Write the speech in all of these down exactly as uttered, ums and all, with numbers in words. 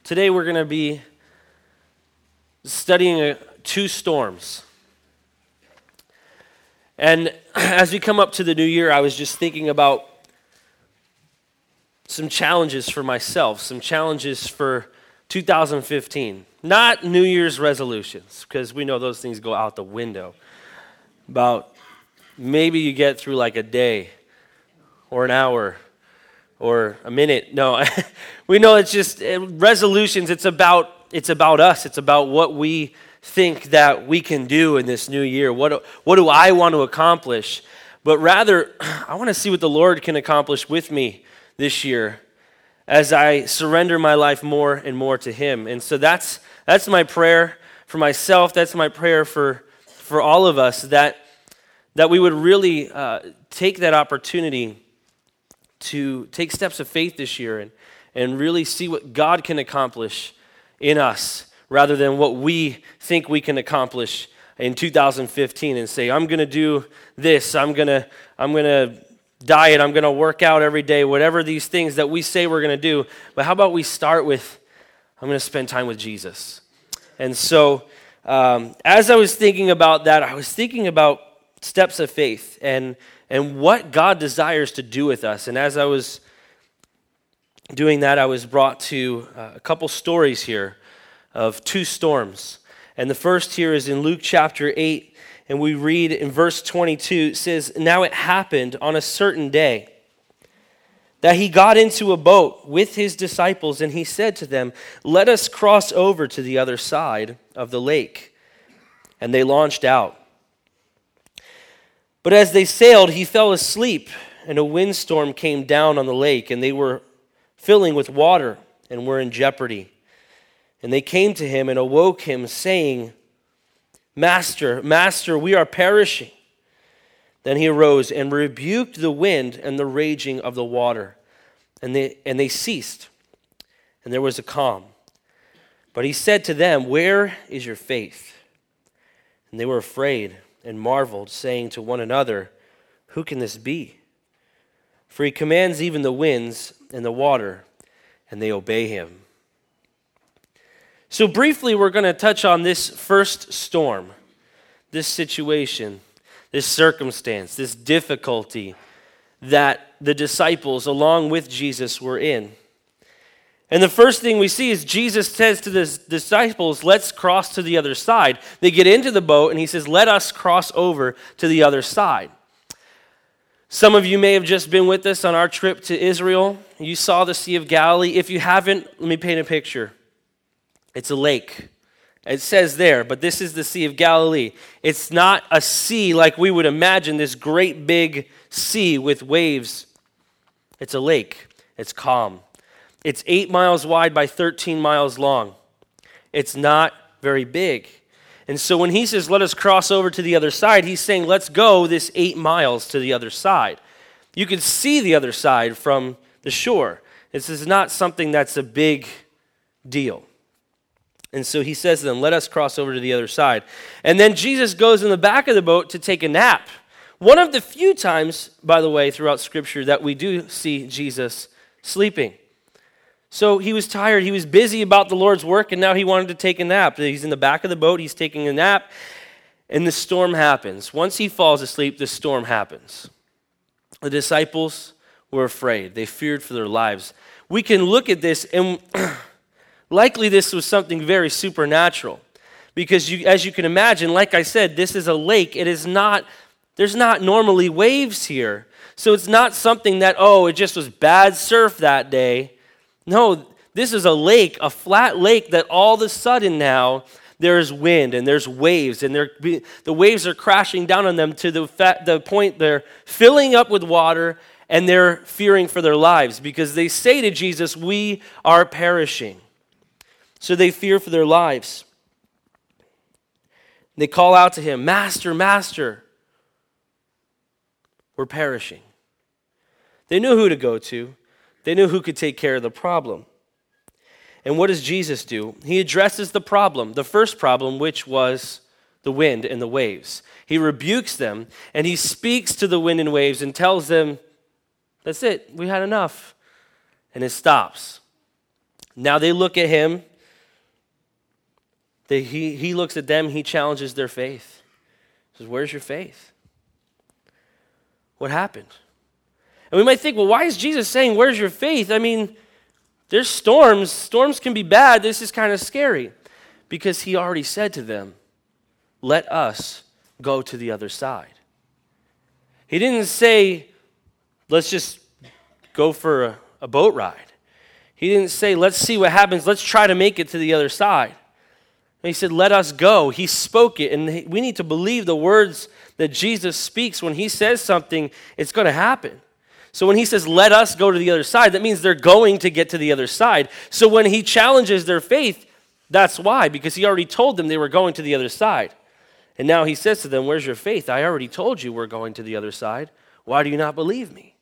Today we're going to be studying uh, two storms. And as we come up to the new year, I was just thinking about some challenges for myself, some challenges for two thousand fifteen. Not New Year's resolutions, because we know those things go out the window. About maybe you get through like a day or an hour or a minute. No, we know it's just resolutions. It's about it's about us. It's about what we think that we can do in this new year. What what do I want to accomplish? But rather, I want to see what the Lord can accomplish with me this year as I surrender my life more and more to Him. And so that's that's my prayer for myself. That's my prayer for for all of us, that that we would really uh, take that opportunity to take steps of faith this year and, and really see what God can accomplish in us rather than what we think we can accomplish in two thousand fifteen and say, I'm going to do this, I'm going to I'm going to diet, I'm going to work out every day, whatever these things that we say we're going to do. But how about we start with, I'm going to spend time with Jesus. And so um, as I was thinking about that, I was thinking about steps of faith and and what God desires to do with us. And as I was doing that, I was brought to uh, a couple stories here of two storms. And the first here is in Luke chapter eight, and we read in verse twenty-two, it says, "Now it happened on a certain day that he got into a boat with his disciples, and he said to them, 'Let us cross over to the other side of the lake.' And they launched out. But as they sailed, he fell asleep, and a windstorm came down on the lake, and they were filling with water and were in jeopardy. And they came to him and awoke him, saying, 'Master, Master, we are perishing.' Then he arose and rebuked the wind and the raging of the water, and they, and they ceased, and there was a calm. But he said to them, 'Where is your faith?' And they were afraid and marveled, saying to one another, 'Who can this be? For he commands even the winds and the water, and they obey him.'" So briefly, we're going to touch on this first storm, this situation, this circumstance, this difficulty that the disciples, along with Jesus, were in. And the first thing we see is Jesus says to the disciples, "Let's cross to the other side." They get into the boat, and he says, "Let us cross over to the other side." Some of you may have just been with us on our trip to Israel. You saw the Sea of Galilee. If you haven't, let me paint a picture. It's a lake. It says there, but this is the Sea of Galilee. It's not a sea like we would imagine, this great big sea with waves. It's a lake. It's calm. It's eight miles wide by thirteen miles long. It's not very big. And so when he says, "Let us cross over to the other side," he's saying, let's go this eight miles to the other side. You can see the other side from the shore. This is not something that's a big deal. And so he says to them, "Let us cross over to the other side." And then Jesus goes in the back of the boat to take a nap. One of the few times, by the way, throughout Scripture that we do see Jesus sleeping. So he was tired, he was busy about the Lord's work, and now he wanted to take a nap. He's in the back of the boat, he's taking a nap, and the storm happens. Once he falls asleep, the storm happens. The disciples were afraid. They feared for their lives. We can look at this, and likely this was something very supernatural. Because you, as you can imagine, like I said, this is a lake. It is not, there's not normally waves here. So it's not something that, oh, it just was bad surf that day. No, this is a lake, a flat lake that all of a sudden now there's wind and there's waves, and the waves are crashing down on them to the, fa- the point they're filling up with water, and they're fearing for their lives because they say to Jesus, "We are perishing." So they fear for their lives. They call out to him, "Master, Master, we're perishing." They knew who to go to. They knew who could take care of the problem. And what does Jesus do? He addresses the problem, the first problem, which was the wind and the waves. He rebukes them, and he speaks to the wind and waves and tells them, "That's it, we had enough." And it stops. Now they look at him. They, he, he looks at them. He challenges their faith. He says, where's your faith? What happened? And we might think, well, why is Jesus saying, where's your faith? I mean, there's storms. Storms can be bad. This is kind of scary. Because he already said to them, let us go to the other side. He didn't say, let's just go for a, a boat ride. He didn't say, let's see what happens. Let's try to make it to the other side. And he said, let us go. He spoke it, and we need to believe the words that Jesus speaks. When he says something, it's going to happen. So when he says, let us go to the other side, that means they're going to get to the other side. So when he challenges their faith, that's why, because he already told them they were going to the other side. And now he says to them, where's your faith? I already told you we're going to the other side. Why do you not believe me?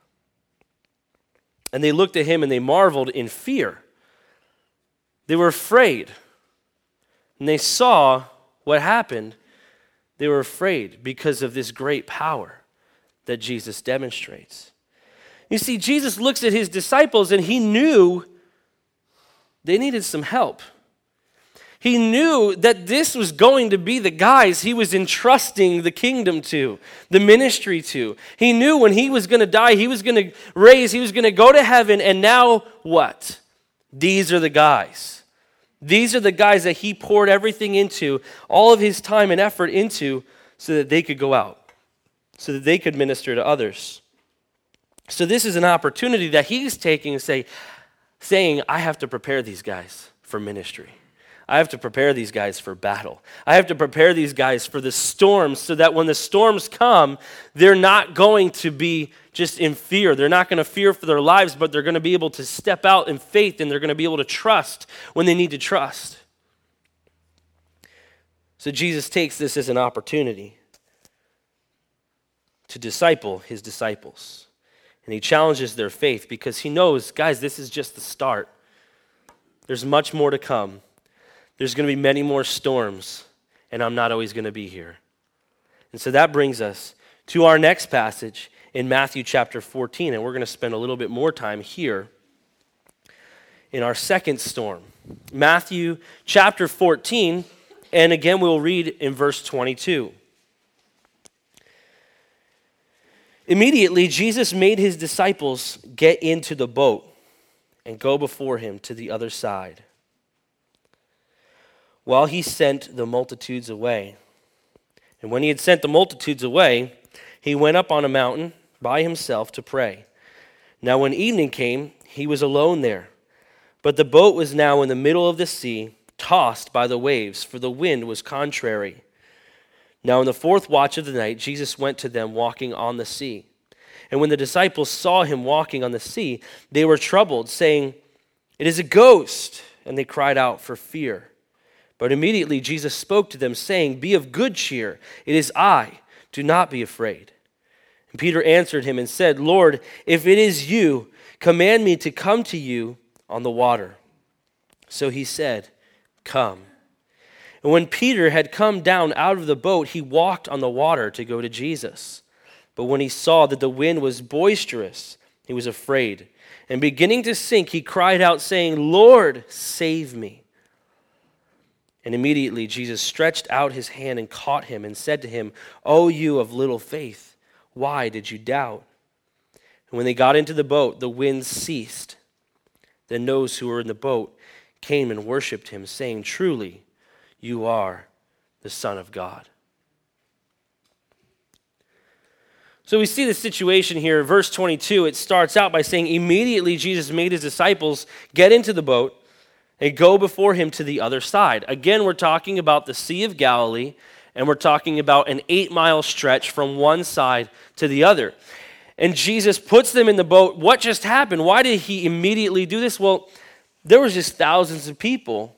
And they looked at him and they marveled in fear. They were afraid. And they saw what happened. They were afraid because of this great power that Jesus demonstrates. You see, Jesus looks at his disciples and he knew they needed some help. He knew that this was going to be the guys he was entrusting the kingdom to, the ministry to. He knew when he was going to die, he was going to raise, he was going to go to heaven, and now what? These are the guys. These are the guys that he poured everything into, all of his time and effort into, so that they could go out, so that they could minister to others. So this is an opportunity that he's taking and say, saying, I have to prepare these guys for ministry. I have to prepare these guys for battle. I have to prepare these guys for the storms so that when the storms come, they're not going to be just in fear. They're not going to fear for their lives, but they're going to be able to step out in faith, and they're going to be able to trust when they need to trust. So Jesus takes this as an opportunity to disciple his disciples. And he challenges their faith because he knows, guys, this is just the start. There's much more to come. There's going to be many more storms, and I'm not always going to be here. And so that brings us to our next passage in Matthew chapter fourteen, and we're going to spend a little bit more time here in our second storm. Matthew chapter fourteen, and again we'll read in verse twenty-two. Immediately, Jesus made his disciples get into the boat and go before him to the other side, while he sent the multitudes away. And when he had sent the multitudes away, he went up on a mountain by himself to pray. Now when evening came, he was alone there. But the boat was now in the middle of the sea, tossed by the waves, for the wind was contrary. Now in the fourth watch of the night, Jesus went to them walking on the sea. And when the disciples saw him walking on the sea, they were troubled, saying, "It is a ghost," and they cried out for fear. But immediately Jesus spoke to them, saying, "Be of good cheer. It is I. Do not be afraid." And Peter answered him and said, "Lord, if it is you, command me to come to you on the water." So he said, "Come." And when Peter had come down out of the boat, he walked on the water to go to Jesus. But when he saw that the wind was boisterous, he was afraid. And beginning to sink, he cried out, saying, "Lord, save me." And immediately Jesus stretched out his hand and caught him and said to him, "O you of little faith, why did you doubt?" And when they got into the boat, the wind ceased. Then those who were in the boat came and worshipped him, saying, "Truly, you are the Son of God." So we see the situation here. Verse twenty-two, it starts out by saying, immediately Jesus made his disciples get into the boat and go before him to the other side. Again, we're talking about the Sea of Galilee, and we're talking about an eight-mile stretch from one side to the other. And Jesus puts them in the boat. What just happened? Why did he immediately do this? Well, there was just thousands of people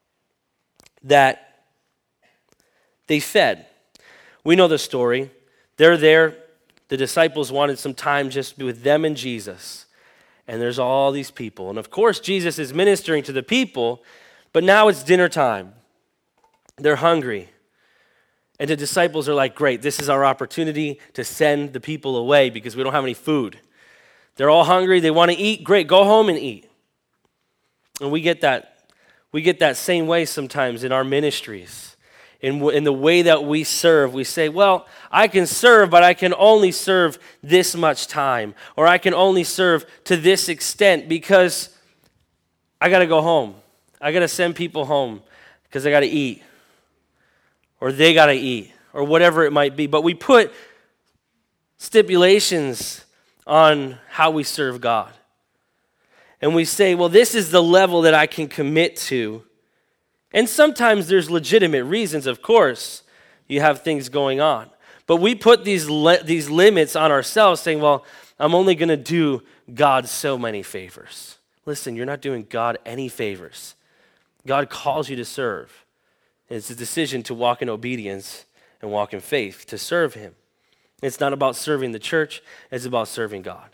that they fed. We know the story. They're there. The disciples wanted some time just with them and Jesus. And there's all these people. And of course, Jesus is ministering to the people, but now it's dinner time. They're hungry. And the disciples are like, great, this is our opportunity to send the people away because we don't have any food. They're all hungry. They want to eat. Great, go home and eat. And we get that, we get that same way sometimes in our ministries. In, in the way that we serve, we say, well, I can serve, but I can only serve this much time. Or I can only serve to this extent because I got to go home. I got to send people home because I got to eat. Or they got to eat. Or whatever it might be. But we put stipulations on how we serve God. And we say, well, this is the level that I can commit to. And sometimes there's legitimate reasons, of course. You have things going on. But we put these li- these limits on ourselves saying, well, I'm only going to do God so many favors. Listen, you're not doing God any favors. God calls you to serve. It's a decision to walk in obedience and walk in faith to serve him. It's not about serving the church. It's about serving God.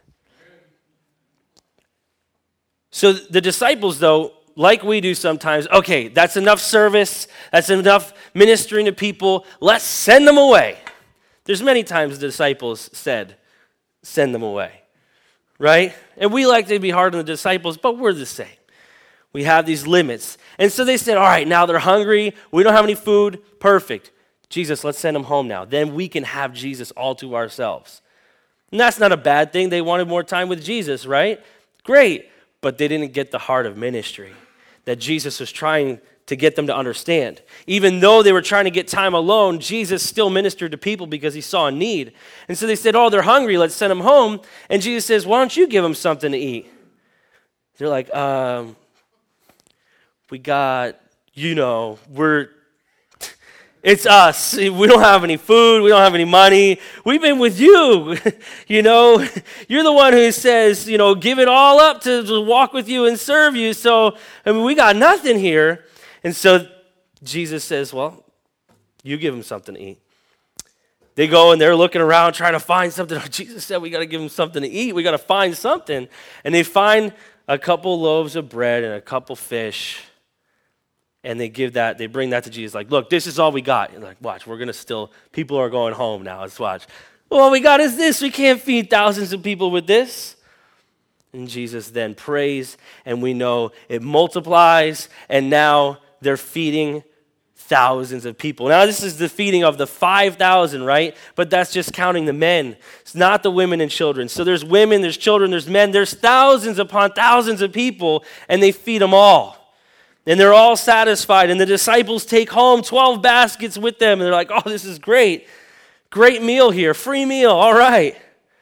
So the disciples, though, like we do sometimes, okay, that's enough service, that's enough ministering to people, let's send them away. There's many times the disciples said, send them away, right? And we like to be hard on the disciples, but we're the same. We have these limits. And so they said, all right, now they're hungry, we don't have any food, perfect. Jesus, let's send them home now. Then we can have Jesus all to ourselves. And that's not a bad thing. They wanted more time with Jesus, right? Great. But they didn't get the heart of ministry that Jesus was trying to get them to understand. Even though they were trying to get time alone, Jesus still ministered to people because he saw a need. And so they said, oh, they're hungry, let's send them home. And Jesus says, why don't you give them something to eat? They're like, um, we got, you know, we're, it's us. We don't have any food. We don't have any money. We've been with you. You know, you're the one who says, you know, give it all up to, to walk with you and serve you. So, I mean, we got nothing here. And so Jesus says, well, you give them something to eat. They go and they're looking around trying to find something. Oh, Jesus said we got to give them something to eat. We got to find something. And they find a couple loaves of bread and a couple fish. And they give that, they bring that to Jesus, like, look, this is all we got. And like, watch, we're going to still, people are going home now. Let's watch. Well, all we got is this. We can't feed thousands of people with this. And Jesus then prays, and we know it multiplies, and now they're feeding thousands of people. Now, this is the feeding of the five thousand, right? But that's just counting the men. It's not the women and children. So there's women, there's children, there's men. There's thousands upon thousands of people, and they feed them all. And they're all satisfied. And the disciples take home twelve baskets with them. And they're like, oh, this is great. Great meal here. Free meal. All right.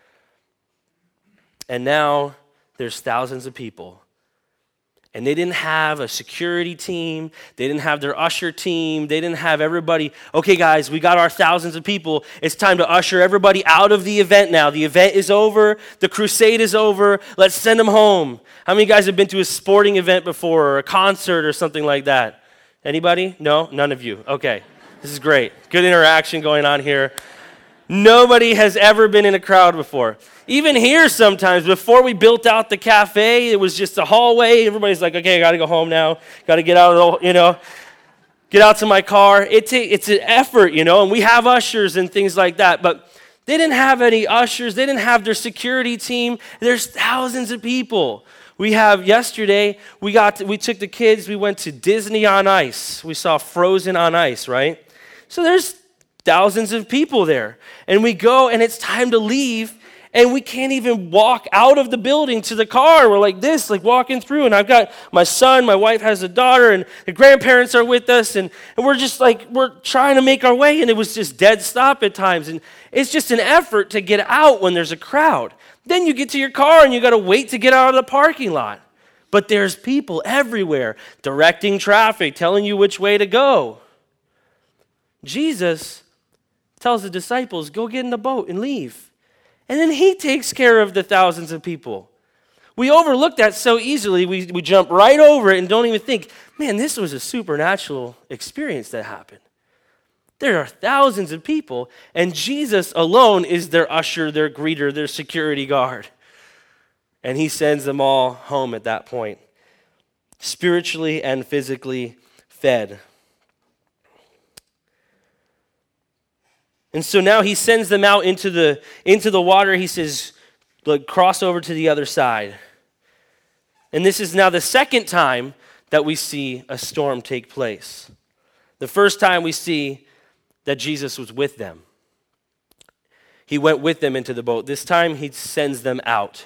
And now there's thousands of people. And they didn't have a security team. They didn't have their usher team. They didn't have everybody. Okay, guys, we got our thousands of people. It's time to usher everybody out of the event now. The event is over. The crusade is over. Let's send them home. How many guys have been to a sporting event before or a concert or something like that? Anybody? No? None of you. Okay. This is great. Good interaction going on here. Nobody has ever been in a crowd before. Even here sometimes, before we built out the cafe, it was just a hallway. Everybody's like, okay, I got to go home now. Got to get out of the, you know, get out to my car. It ta- it's an effort, you know, and we have ushers and things like that. But they didn't have any ushers. They didn't have their security team. There's thousands of people. We have yesterday, we got to, we took the kids, we went to Disney on Ice. We saw Frozen on Ice, right? So there's thousands of people there. And we go and it's time to leave and we can't even walk out of the building to the car. We're like this, like walking through, and I've got my son, my wife has a daughter, and the grandparents are with us, and, and we're just like, we're trying to make our way, and it was just dead stop at times. And it's just an effort to get out when there's a crowd. Then you get to your car and you got to wait to get out of the parking lot. But there's people everywhere directing traffic, telling you which way to go. Jesus tells the disciples, go get in the boat and leave. And then he takes care of the thousands of people. We overlook that so easily. We, we jump right over it and don't even think, man, this was a supernatural experience that happened. There are thousands of people, and Jesus alone is their usher, their greeter, their security guard. And he sends them all home at that point, spiritually and physically fed. And so now he sends them out into the, into the water. He says, look, cross over to the other side. And this is now the second time that we see a storm take place. The first time we see that Jesus was with them. He went with them into the boat. This time he sends them out.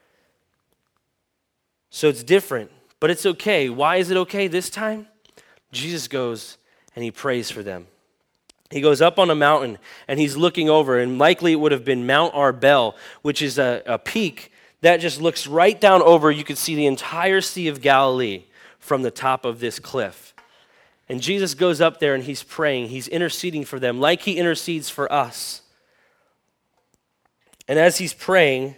So it's different, but it's okay. Why is it okay this time? Jesus goes and he prays for them. He goes up on a mountain and he's looking over, and likely it would have been Mount Arbel, which is a, a peak that just looks right down over. You could see the entire Sea of Galilee from the top of this cliff. And Jesus goes up there and he's praying. He's interceding for them like he intercedes for us. And as he's praying,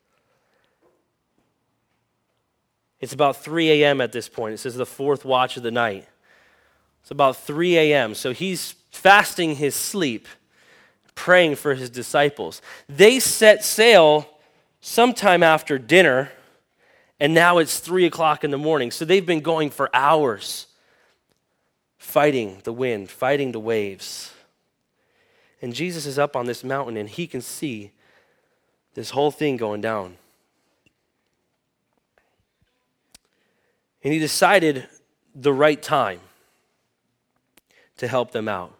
it's about three a.m. at this point. It says the fourth watch of the night. It's about three a.m. So he's fasting his sleep, praying for his disciples. They set sail sometime after dinner, and now it's three o'clock in the morning. So they've been going for hours, fighting the wind, fighting the waves. And Jesus is up on this mountain, and he can see this whole thing going down. And he decided the right time to help them out.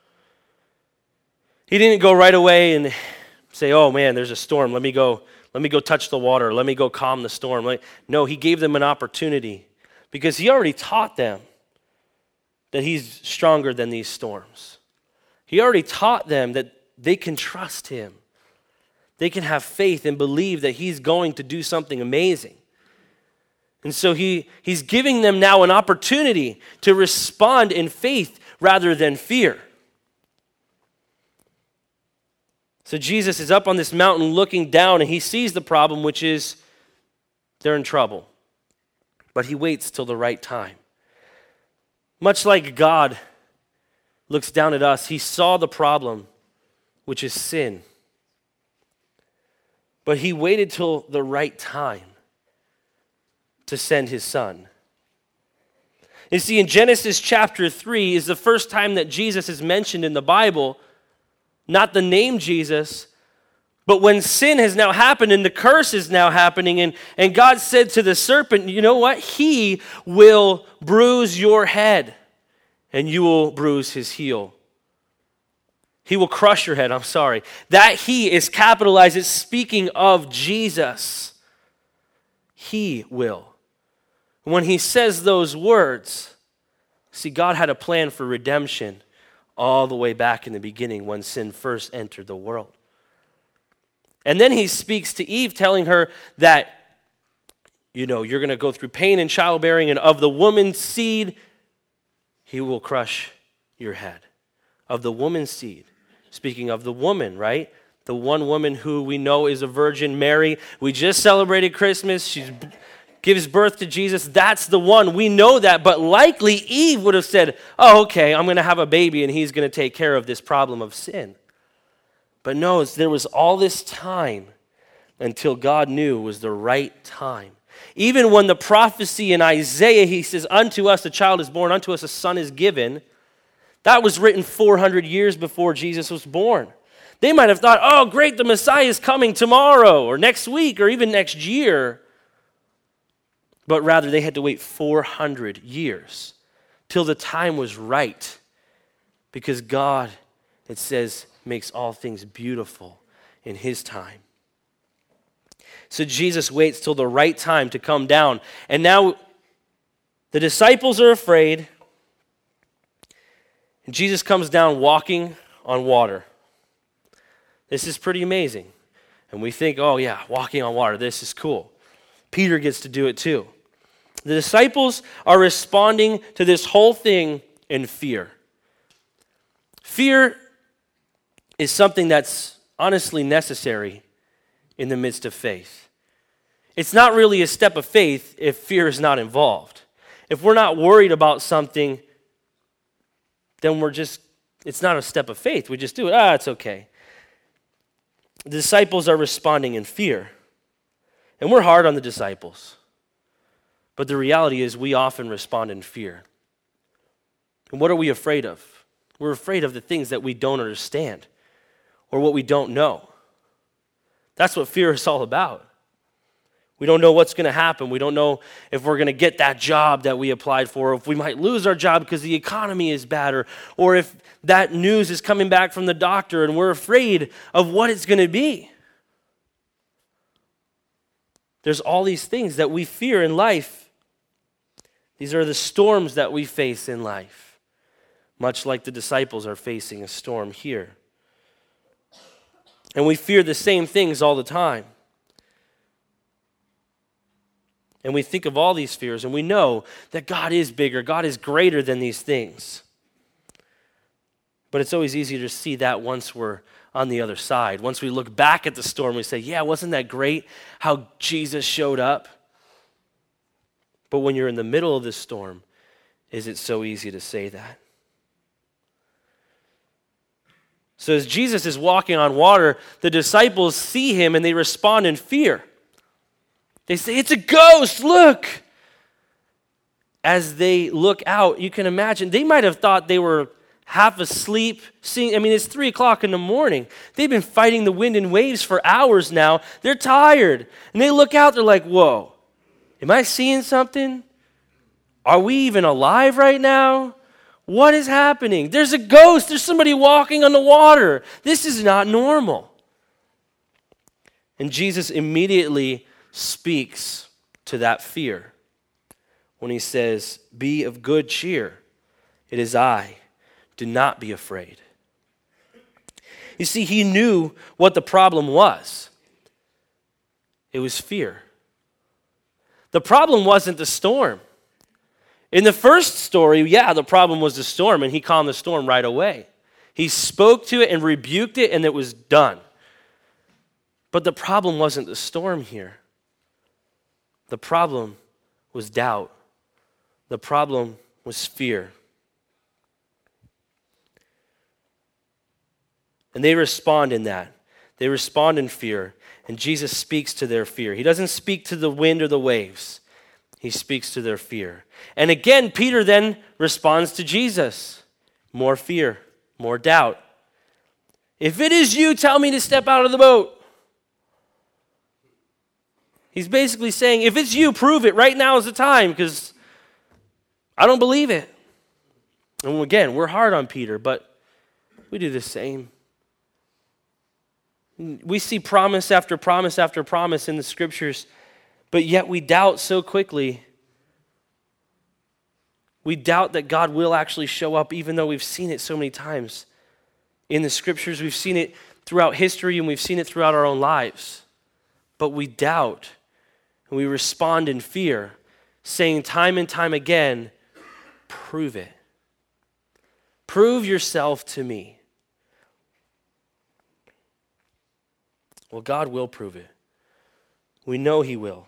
He didn't go right away and say, oh man, there's a storm. Let me go, let me go touch the water. Let me go calm the storm. No, he gave them an opportunity because he already taught them that he's stronger than these storms. He already taught them that they can trust him. They can have faith and believe that he's going to do something amazing. And so he, he's giving them now an opportunity to respond in faith rather than fear. So Jesus is up on this mountain looking down, and he sees the problem, which is they're in trouble. But he waits till the right time. Much like God looks down at us, he saw the problem, which is sin. But he waited till the right time to send his son. You see, in Genesis chapter three is the first time that Jesus is mentioned in the Bible, not the name Jesus, but when sin has now happened and the curse is now happening, and, and God said to the serpent, you know what? He will bruise your head, and you will bruise his heel. He will crush your head, I'm sorry. That he is capitalized. It's speaking of Jesus. He will. When he says those words, see, God had a plan for redemption all the way back in the beginning when sin first entered the world. And then he speaks to Eve, telling her that, you know, you're going to go through pain and childbearing, and of the woman's seed, he will crush your head. Of the woman's seed. Speaking of the woman, right? The one woman who we know is a virgin, Mary. We just celebrated Christmas. She gives birth to Jesus. That's the one. We know that. But likely Eve would have said, oh, okay, I'm going to have a baby and he's going to take care of this problem of sin. But no, there was all this time until God knew it was the right time. Even when the prophecy in Isaiah, he says, unto us a child is born, unto us a son is given. That was written four hundred years before Jesus was born. They might have thought, oh, great, the Messiah is coming tomorrow or next week or even next year. But rather, they had to wait four hundred years till the time was right, because God, it says, makes all things beautiful in his time. So Jesus waits till the right time to come down. And now the disciples are afraid. And Jesus comes down walking on water. This is pretty amazing. And we think, oh yeah, walking on water, this is cool. Peter gets to do it too. The disciples are responding to this whole thing in fear. Fear is something that's honestly necessary in the midst of faith. It's not really a step of faith if fear is not involved. If we're not worried about something, then we're just, it's not a step of faith. We just do it. Ah, it's okay. The disciples are responding in fear. And we're hard on the disciples. But the reality is we often respond in fear. And what are we afraid of? We're afraid of the things that we don't understand or what we don't know. That's what fear is all about. We don't know what's going to happen. We don't know if we're going to get that job that we applied for, or if we might lose our job because the economy is bad, or, or if that news is coming back from the doctor and we're afraid of what it's going to be. There's all these things that we fear in life. These are the storms that we face in life, much like the disciples are facing a storm here. And we fear the same things all the time. And we think of all these fears, and we know that God is bigger, God is greater than these things. But it's always easier to see that once we're on the other side. Once we look back at the storm, we say, yeah, wasn't that great how Jesus showed up? But when you're in the middle of the storm, is it so easy to say that? So as Jesus is walking on water, the disciples see him and they respond in fear. They say, it's a ghost, look. As they look out, you can imagine, they might have thought they were half asleep. Seeing, I mean, it's three o'clock in the morning. They've been fighting the wind and waves for hours now. They're tired. And they look out, they're like, whoa, am I seeing something? Are we even alive right now? What is happening? There's a ghost. There's somebody walking on the water. This is not normal. And Jesus immediately speaks to that fear when he says, be of good cheer. It is I. Do not be afraid. You see, he knew what the problem was. It was fear. The problem wasn't the storm. In the first story, yeah, the problem was the storm, and he calmed the storm right away. He spoke to it and rebuked it, and it was done. But the problem wasn't the storm here. The problem was doubt. The problem was fear. And they respond in that. They respond in fear, and Jesus speaks to their fear. He doesn't speak to the wind or the waves. He speaks to their fear. And again, Peter then responds to Jesus. More fear, more doubt. If it is you, tell me to step out of the boat. He's basically saying, if it's you, prove it. Right now is the time, because I don't believe it. And again, we're hard on Peter, but we do the same. We see promise after promise after promise in the scriptures, but yet we doubt so quickly. We doubt that God will actually show up, even though we've seen it so many times. In the scriptures, we've seen it throughout history, and we've seen it throughout our own lives. But we doubt, and we respond in fear, saying time and time again, prove it. Prove yourself to me. Well, God will prove it. We know he will.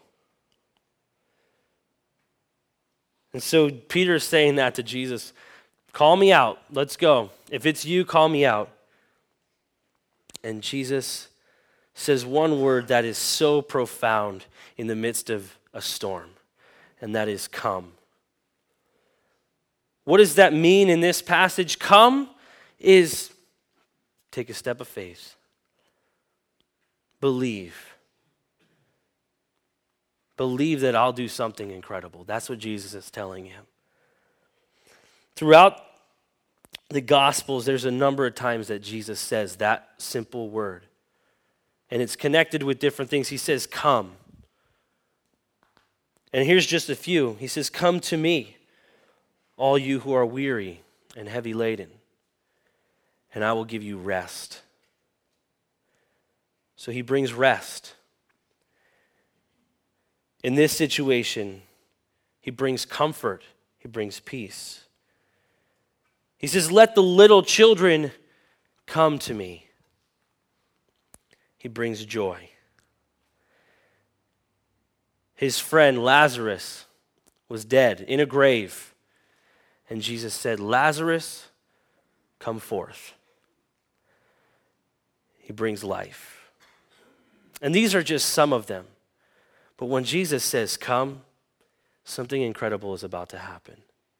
And so Peter's saying that to Jesus. Call me out. Let's go. If it's you, call me out. And Jesus says one word that is so profound in the midst of a storm, and that is come. What does that mean in this passage? Come is take a step of faith. Believe. Believe that I'll do something incredible. That's what Jesus is telling him. Throughout the Gospels, there's a number of times that Jesus says that simple word. And it's connected with different things. He says, come. And here's just a few. He says, come to me, all you who are weary and heavy laden, and I will give you rest. So he brings rest. In this situation, he brings comfort. He brings peace. He says, let the little children come to me. He brings joy. His friend Lazarus was dead in a grave. And Jesus said, Lazarus, come forth. He brings life. And these are just some of them. But when Jesus says, come, something incredible is about to happen.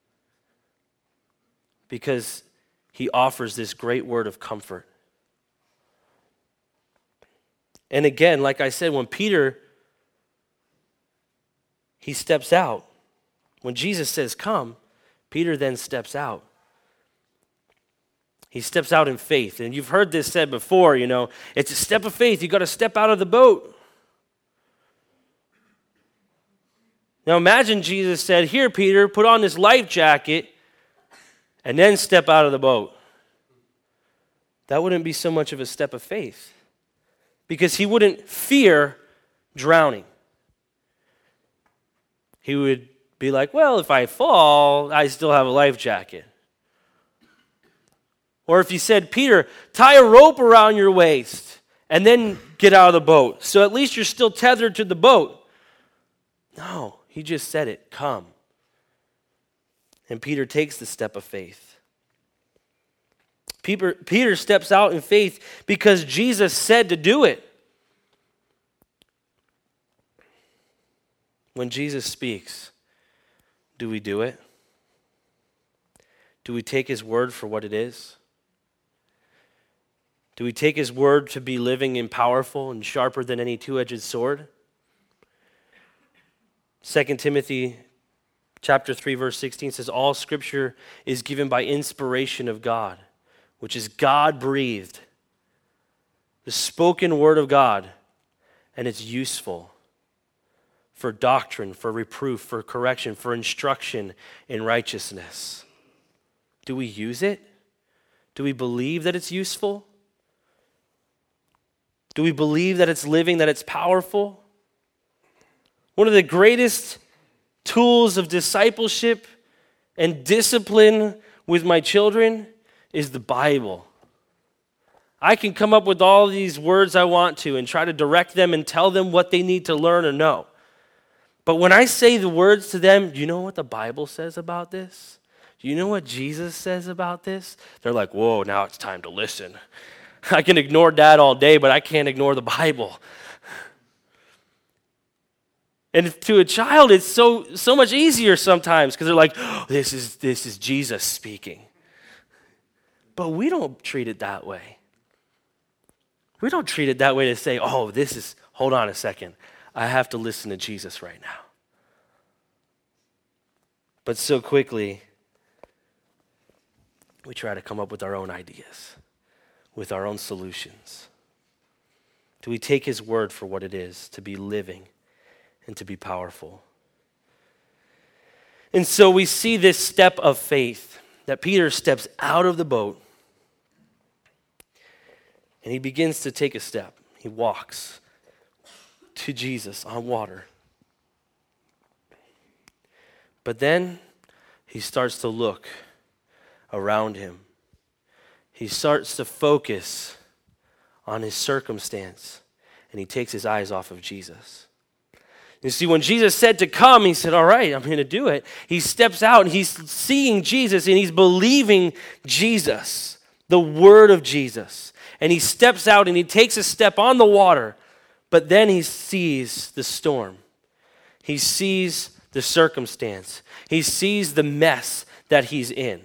Because he offers this great word of comfort. And again, like I said, when Peter he steps out. When Jesus says, come, Peter then steps out. He steps out in faith. And you've heard this said before, you know, it's a step of faith. You got to step out of the boat. Now imagine Jesus said, here, Peter, put on this life jacket and then step out of the boat. That wouldn't be so much of a step of faith because he wouldn't fear drowning. He would be like, well, if I fall, I still have a life jacket. Or if you said, Peter, tie a rope around your waist and then get out of the boat. So at least you're still tethered to the boat. No, he just said it, come. And Peter takes the step of faith. Peter, Peter steps out in faith because Jesus said to do it. When Jesus speaks, do we do it? Do we take his word for what it is? Do we take his word to be living and powerful and sharper than any two-edged sword? Second Timothy chapter three, verse sixteen says, all scripture is given by inspiration of God, which is God-breathed, the spoken word of God, and it's useful for doctrine, for reproof, for correction, for instruction in righteousness. Do we use it? Do we believe that it's useful? Do we believe that it's living, that it's powerful? One of the greatest tools of discipleship and discipline with my children is the Bible. I can come up with all these words I want to and try to direct them and tell them what they need to learn or know. But when I say the words to them, do you know what the Bible says about this? Do you know what Jesus says about this? They're like, whoa, now it's time to listen. I can ignore Dad all day, but I can't ignore the Bible. And to a child, it's so so much easier sometimes because they're like, oh, this is this is Jesus speaking. But we don't treat it that way. We don't treat it that way to say, oh, this is, hold on a second. I have to listen to Jesus right now. But so quickly, we try to come up with our own ideas, with our own solutions. Do we take his word for what it is to be living and to be powerful? And so we see this step of faith that Peter steps out of the boat and he begins to take a step. He walks to Jesus on water. But then he starts to look around him. He starts to focus on his circumstance, and he takes his eyes off of Jesus. You see, when Jesus said to come, he said, all right, I'm going to do it. He steps out, and he's seeing Jesus, and he's believing Jesus, the word of Jesus. And he steps out, and he takes a step on the water, but then he sees the storm. He sees the circumstance. He sees the mess that he's in.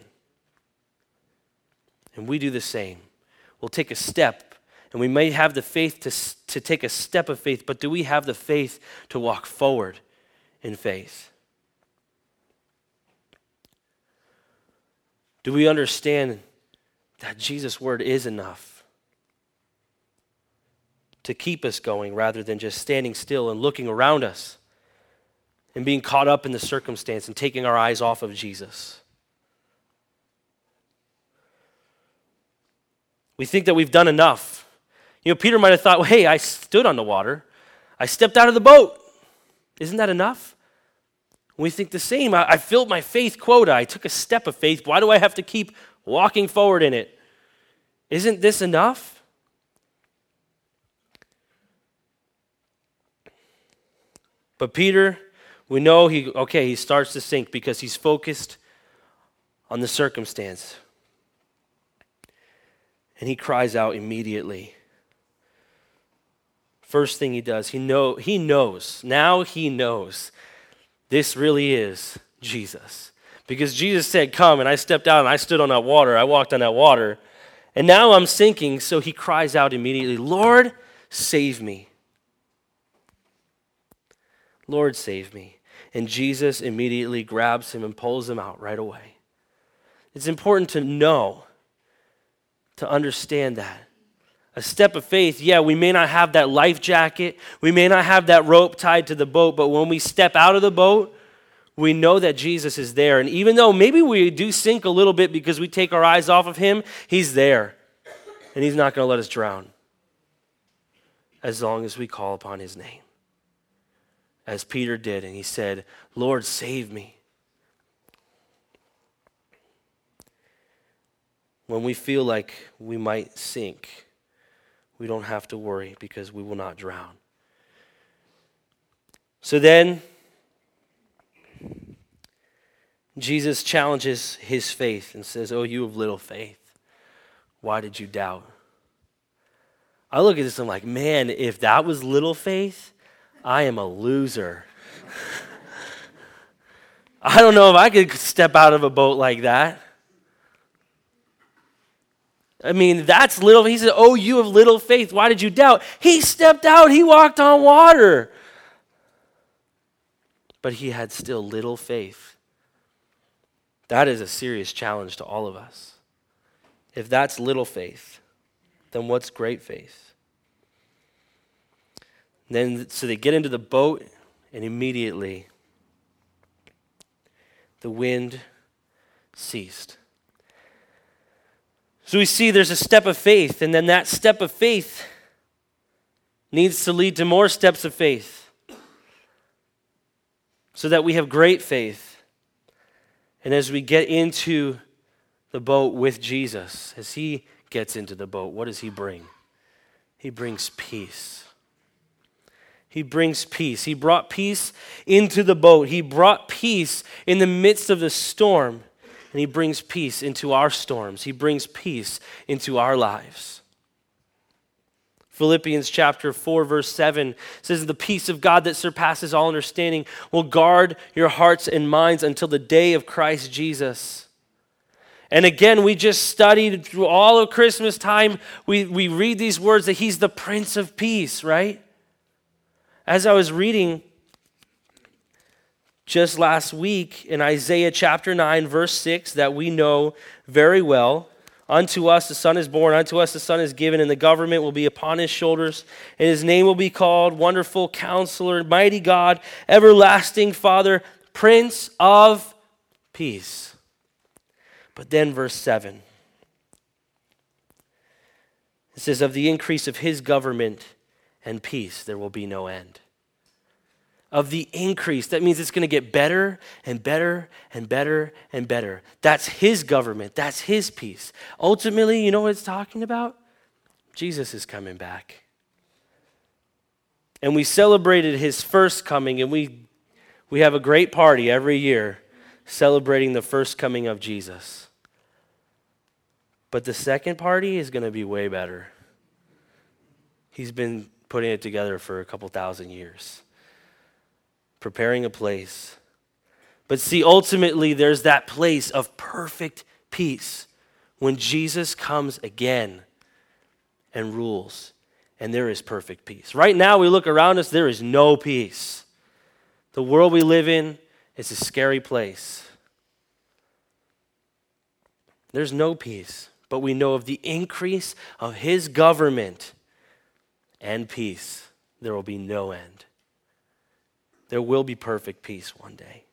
And we do the same. We'll take a step, and we may have the faith to, to take a step of faith, but do we have the faith to walk forward in faith? Do we understand that Jesus' word is enough to keep us going rather than just standing still and looking around us and being caught up in the circumstance and taking our eyes off of Jesus? We think that we've done enough. You know, Peter might have thought, well, hey, I stood on the water. I stepped out of the boat. Isn't that enough? We think the same. I, I filled my faith quota. I took a step of faith. Why do I have to keep walking forward in it? Isn't this enough? But Peter, we know he, okay, he starts to sink because he's focused on the circumstance. And he cries out immediately. First thing he does, he know he knows. Now he knows this really is Jesus. Because Jesus said, come, and I stepped out and I stood on that water. I walked on that water. And now I'm sinking, so he cries out immediately, Lord, save me. Lord, save me. And Jesus immediately grabs him and pulls him out right away. It's important to know, to understand that. A step of faith, yeah, we may not have that life jacket, we may not have that rope tied to the boat, but when we step out of the boat, we know that Jesus is there. And even though maybe we do sink a little bit because we take our eyes off of him, he's there. And he's not going to let us drown as long as we call upon his name. As Peter did, and he said, Lord, save me. When we feel like we might sink, we don't have to worry because we will not drown. So then, Jesus challenges his faith and says, oh, you of little faith, why did you doubt? I look at this and I'm like, man, if that was little faith, I am a loser. I don't know if I could step out of a boat like that. I mean, that's little. He said, oh, you of little faith, why did you doubt? He stepped out, he walked on water. But he had still little faith. That is a serious challenge to all of us. If that's little faith, then what's great faith? Then, so they get into the boat, and immediately the wind ceased. So we see there's a step of faith, and then that step of faith needs to lead to more steps of faith so that we have great faith. And as we get into the boat with Jesus, as he gets into the boat, what does he bring? He brings peace. He brings peace. He brought peace into the boat. He brought peace in the midst of the storm. And he brings peace into our storms. He brings peace into our lives. Philippians chapter four, verse seven says, the peace of God that surpasses all understanding will guard your hearts and minds until the day of Christ Jesus. And again, we just studied through all of Christmas time. We, we read these words that he's the Prince of Peace, right? As I was reading just last week in Isaiah chapter nine, verse six, that we know very well, unto us the Son is born, unto us the Son is given, and the government will be upon his shoulders, and his name will be called Wonderful Counselor, Mighty God, Everlasting Father, Prince of Peace. But then verse seven, it says, of the increase of his government and peace there will be no end. Of the increase, that means it's going to get better and better and better and better. That's his government. That's his peace. Ultimately, you know what it's talking about? Jesus is coming back. And we celebrated his first coming, and we we have a great party every year celebrating the first coming of Jesus. But the second party is going to be way better. He's been putting it together for a couple thousand years, preparing a place. But see, ultimately, there's that place of perfect peace when Jesus comes again and rules, and there is perfect peace. Right now, we look around us, there is no peace. The world we live in is a scary place. There's no peace, but we know of the increase of his government and peace, there will be no end. There will be perfect peace one day.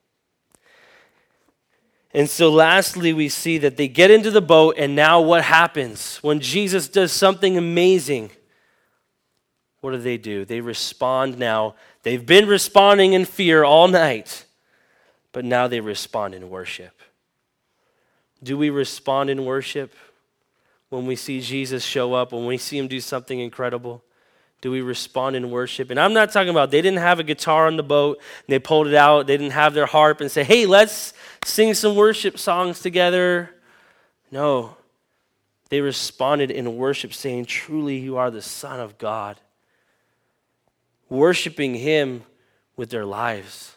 And so lastly, we see that they get into the boat, and now what happens? When Jesus does something amazing, what do they do? They respond now. They've been responding in fear all night, but now they respond in worship. Do we respond in worship when we see Jesus show up, when we see him do something incredible? Do we respond in worship? And I'm not talking about they didn't have a guitar on the boat and they pulled it out. They didn't have their harp and say, hey, let's sing some worship songs together. No. They responded in worship saying, truly you are the Son of God. Worshiping him with their lives.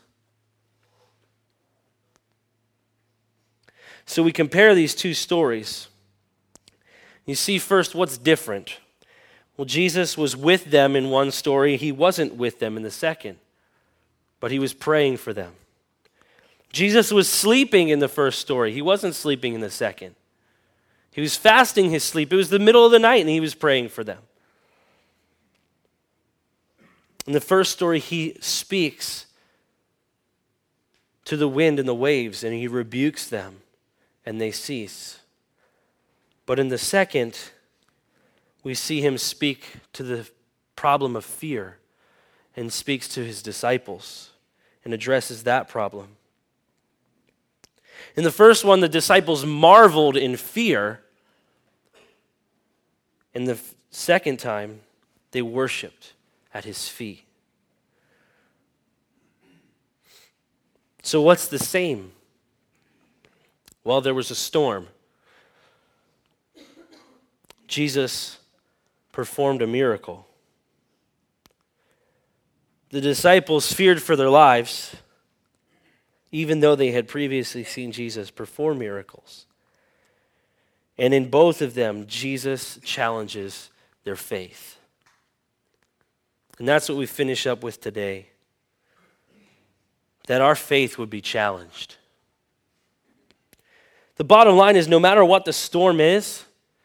So we compare these two stories. You see first what's different. Well, Jesus was with them in one story. He wasn't with them in the second, but he was praying for them. Jesus was sleeping in the first story. He wasn't sleeping in the second. He was fasting his sleep. It was the middle of the night and he was praying for them. In the first story, he speaks to the wind and the waves and he rebukes them and they cease. But in the second, we see him speak to the problem of fear and speaks to his disciples and addresses that problem. In the first one, the disciples marveled in fear. In the second time, they worshiped at his feet. So what's the same? Well, there was a storm. Jesus performed a miracle. The disciples feared for their lives, even though they had previously seen Jesus perform miracles. And in both of them, Jesus challenges their faith. And that's what we finish up with today. That our faith would be challenged. The bottom line is no matter what the storm is,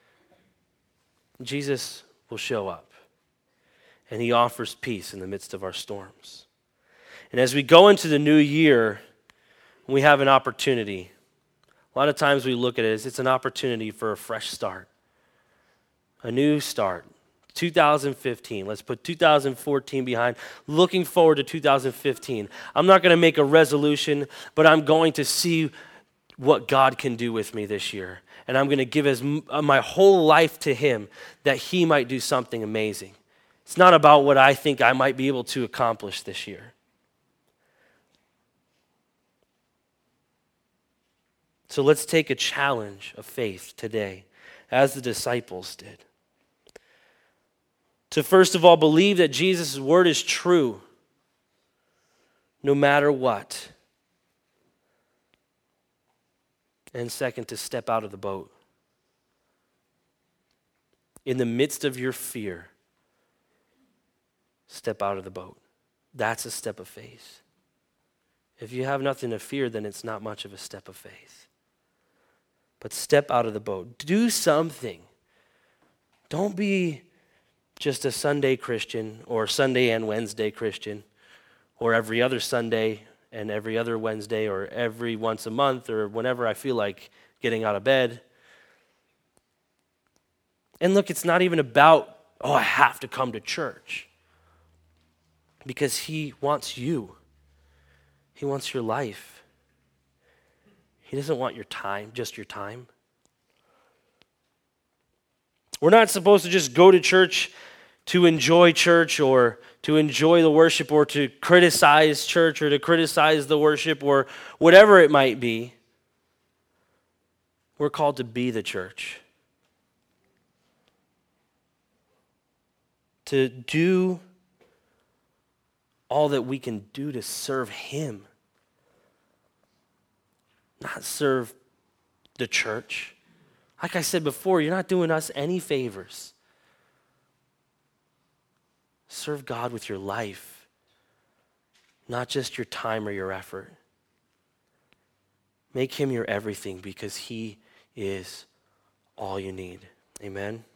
Jesus will show up. And he offers peace in the midst of our storms. And as we go into the new year, we have an opportunity. A lot of times we look at it as it's an opportunity for a fresh start. A new start. two thousand fifteen. Let's put two thousand fourteen behind. Looking forward to two thousand fifteen. I'm not going to make a resolution, but I'm going to see what God can do with me this year. And I'm going to give his, my whole life to him that he might do something amazing. It's not about what I think I might be able to accomplish this year. So let's take a challenge of faith today, as the disciples did. To first of all believe that Jesus' word is true, no matter what. And second, to step out of the boat. In the midst of your fear, step out of the boat. That's a step of faith. If you have nothing to fear, then it's not much of a step of faith. But step out of the boat. Do something. Don't be just a Sunday Christian or Sunday and Wednesday Christian or every other Sunday and every other Wednesday or every once a month or whenever I feel like getting out of bed. And look, it's not even about, oh, I have to come to church. Because he wants you. He wants your life. He doesn't want your time, just your time. We're not supposed to just go to church to enjoy church or to enjoy the worship or to criticize church or to criticize the worship or whatever it might be. We're called to be the church. To do all that we can do to serve him. Not serve the church. Like I said before, you're not doing us any favors. Serve God with your life, not just your time or your effort. Make him your everything because he is all you need. Amen.